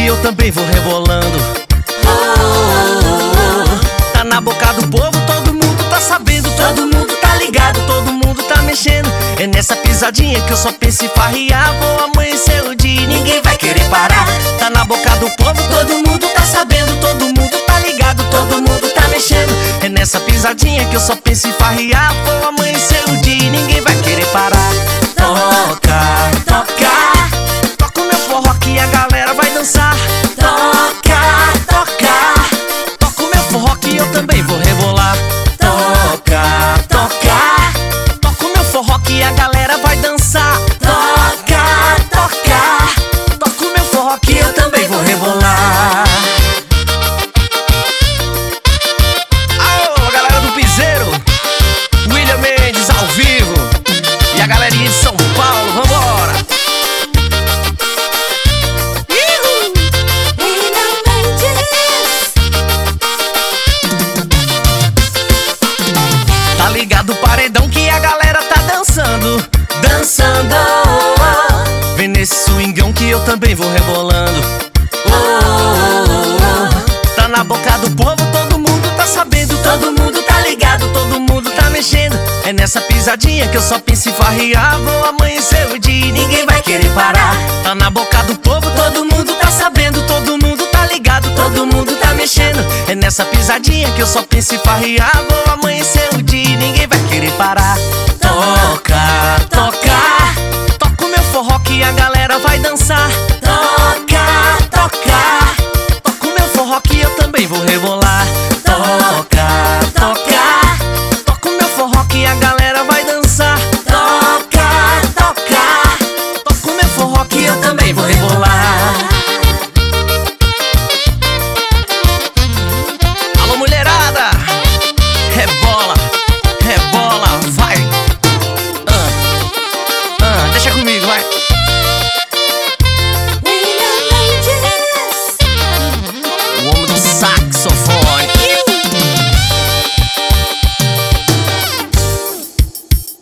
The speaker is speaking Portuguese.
que eu também vou rebolando. Tá na boca do povo, todo mundo tá sabendo, todo mundo tá ligado, todo mundo tá mexendo. É nessa pisadinha que eu só penso em farrear. Vou amanhecer o dia e ninguém vai querer parar. Tá na boca do povo, todo mundo tá sabendo, todo mundo tá ligado, todo mundo tá mexendo. É nessa pisadinha que eu só penso em farrear. Vou amanhecer o dia e ninguém vai querer parar. Toca, toca, toca o meu forró que a galera vai dançar. Toca, toca, toca o meu forró que eu também vou rebolar. Toca, toca, toca o meu forró que a galera vai dançar. Toca, toca, toca o meu forró que eu também vou rebolar. Alô, galera do Piseiro, William Mendes ao vivo. E a galerinha de São Paulo, vambora! Tá ligado o paredão que a galera tá dançando, dançando. Vem nesse swingão que eu também vou rebolando. Tá na boca do povo, todo mundo tá sabendo, todo mundo tá ligado, todo mundo tá mexendo. É nessa pisadinha que eu só penso em farrear. Vou amanhecer o dia e ninguém vai querer parar. Tá na boca do povo, todo mundo tá sabendo, todo mundo tá ligado, todo mundo tá mexendo. É nessa pisadinha que eu só penso em farrear. Vou amanhecer o dia e ninguém vai querer parar. Toca, toca,